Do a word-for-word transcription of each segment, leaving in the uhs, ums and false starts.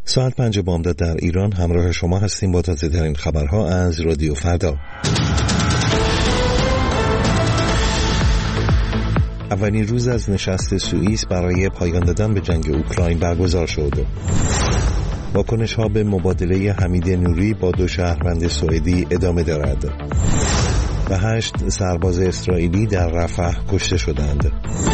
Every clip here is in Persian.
ساعت پنج بامداد در ایران همراه شما هستیم با تازه ترین خبرها از رادیو فردا. اولین روز از نشست سوئیس برای پایان دادن به جنگ اوکراین برگزار شد. واکنش‌ها به مبادله حمید نوری با دو شهروند سوئدی ادامه دارد و هشت سرباز اسرائیلی در رفح کشته شدند.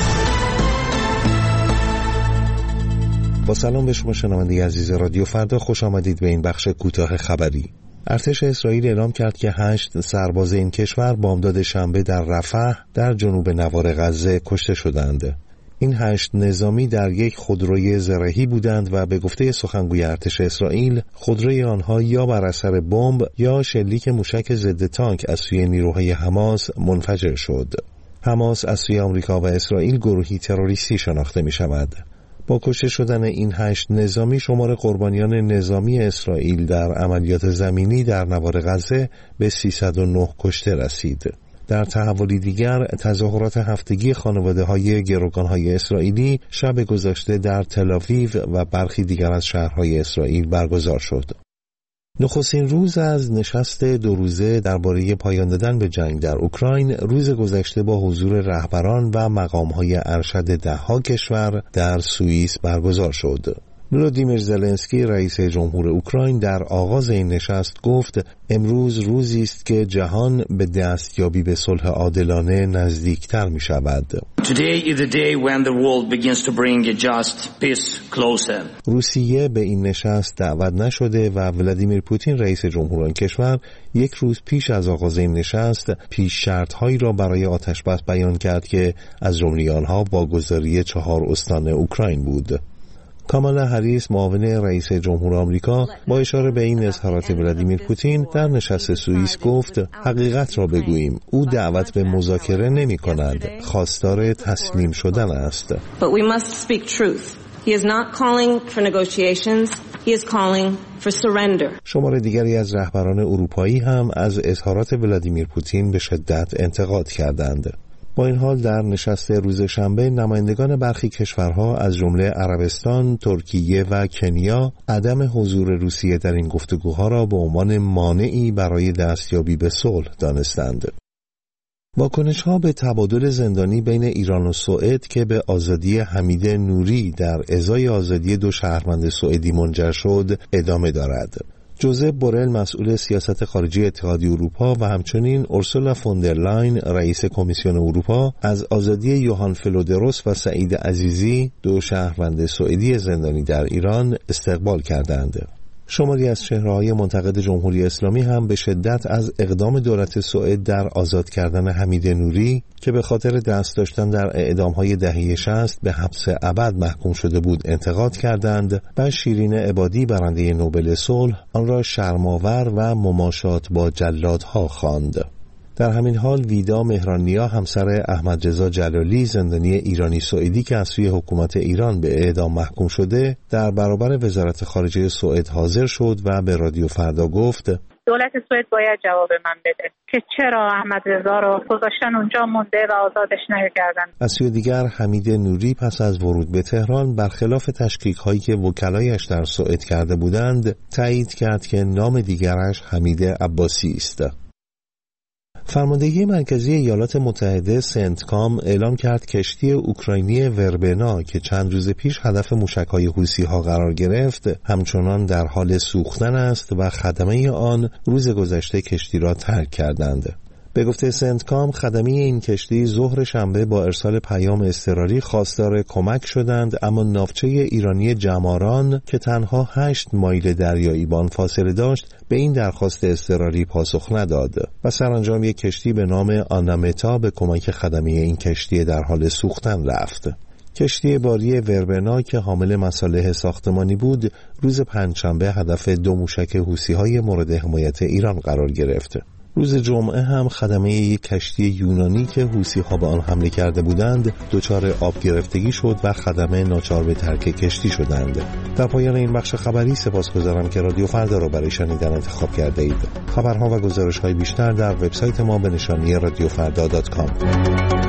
با سلام به شما شنونده عزیز رادیو فردا، خوش آمدید به این بخش کوتاه خبری. ارتش اسرائیل اعلام کرد که هشت سرباز این کشور بامداد شنبه در رفح در جنوب نوار غزه کشته شدند. این هشت نظامی در یک خودروی زرهی بودند و به گفته سخنگوی ارتش اسرائیل خودروی آنها یا بر اثر بمب یا شلیک موشک ضد تانک از سوی نیروهای حماس منفجر شد. حماس از سوی آمریکا و اسرائیل گروهی تروریستی شناخته می شود. با کشته شدن این هشت نظامی شمار قربانیان نظامی اسرائیل در عملیات زمینی در نوار غزه به سیصد و نه کشته رسید. در تحولی دیگر تظاهرات هفتگی خانواده‌های گروگان‌های اسرائیلی شب گذشته در تل‌آویو و برخی دیگر از شهرهای اسرائیل برگزار شد. نخستین روز از نشست دو روزه درباره پایان دادن به جنگ در اوکراین روز گذشته با حضور رهبران و مقام‌های ارشد ده‌ها کشور در سوئیس برگزار شد. ولودیمیر زلنسکی رئیس جمهور اوکراین در آغاز این نشست گفت امروز روزی است که جهان به دستیابی به صلح عادلانه نزدیکتر می شود. روسیه به این نشست دعوت نشده و ولادیمیر پوتین رئیس جمهور آن کشور یک روز پیش از آغاز این نشست پیش شرط‌هایی را برای آتش‌بس بیان کرد که از جمله آنها واگذاری چهار استان اوکراین بود. کامالا هریس معاون رئیس جمهور آمریکا با اشاره به این اظهارات ولادیمیر پوتین در نشست سوئیس گفت حقیقت را بگوییم، او دعوت به مذاکره نمی کند، خواستار تسلیم شدن است. شمار دیگری از رهبران اروپایی هم از اظهارات ولادیمیر پوتین به شدت انتقاد کردند. با این حال در نشست روز شنبه نمایندگان برخی کشورها از جمله عربستان، ترکیه و کنیا عدم حضور روسیه در این گفتگوها را به عنوان مانعی برای دستیابی به صلح دانستند. واکنش‌ها به تبادل زندانی بین ایران و سوئد که به آزادی حمید نوری در ازای آزادی دو شهروند سوئدی منجر شد ادامه دارد. جوزپ بورل مسئول سیاست خارجی اتحادیه اروپا و همچنین اورسولا فوندرلاین رئیس کمیسیون اروپا از آزادی یوهان فلودروس و سعید عزیزی دو شهروند سوئدی زندانی در ایران استقبال کردند. شماری از چهره‌های منتقد جمهوری اسلامی هم به شدت از اقدام دولت سوئد در آزاد کردن حمید نوری که به خاطر دست داشتن در اعدام‌های دهه شصت به حبس ابد محکوم شده بود انتقاد کردند و شیرین عبادی برنده نوبل صلح آن را شرم‌آور و مماشات با جلادها خواند. در همین حال ویدا مهرانیا همسر احمد رضا جلالی زندانی ایرانی سوئدی که از سوی حکومت ایران به اعدام محکوم شده در برابر وزارت خارجه سوئد حاضر شد و به رادیو فردا گفت دولت سوئد باید جواب من بده که چرا احمد رضا رو گذاشتن اونجا مونده و آزادش نکردن. از سوی دیگر حمید نوری پس از ورود به تهران برخلاف تشکیک‌هایی که وکلایش در سوئد کرده بودند تایید کرد که نام دیگرش حمید عباسی است. فرماندهی مرکزی ایالات متحده سنتکام اعلام کرد کشتی اوکراینی وربنا که چند روز پیش هدف موشک‌های حوثی‌ها قرار گرفت همچنان در حال سوختن است و خدمه آن روز گذشته کشتی را ترک کردند. به گفته سنتکام خدمه این کشتی ظهر شنبه با ارسال پیام اضطراری خواستار کمک شدند، اما ناوچه ایرانی جماران که تنها هشت مایل دریایی با آن فاصله داشت به این درخواست اضطراری پاسخ نداد و سرانجام یک کشتی به نام آنامتا به کمک خدمه این کشتی در حال سوختن رفت. کشتی باری وربنا که حامل مصالح ساختمانی بود روز پنجشنبه هدف دو موشک حوثی‌های مورد حمایت ایران قرار گرفت. روز جمعه هم خدمه یک کشتی یونانی که حوثی‌ها به آن حمله کرده بودند دچار آب گرفتگی شد و خدمه ناچار به ترک کشتی شدند. در پایان این بخش خبری سپاسگزارم که رادیو فردا را برای شنیدن انتخاب کرده اید. خبرها و گزارش‌های بیشتر در وبسایت ما به نشانی رادیو فردا دات کام.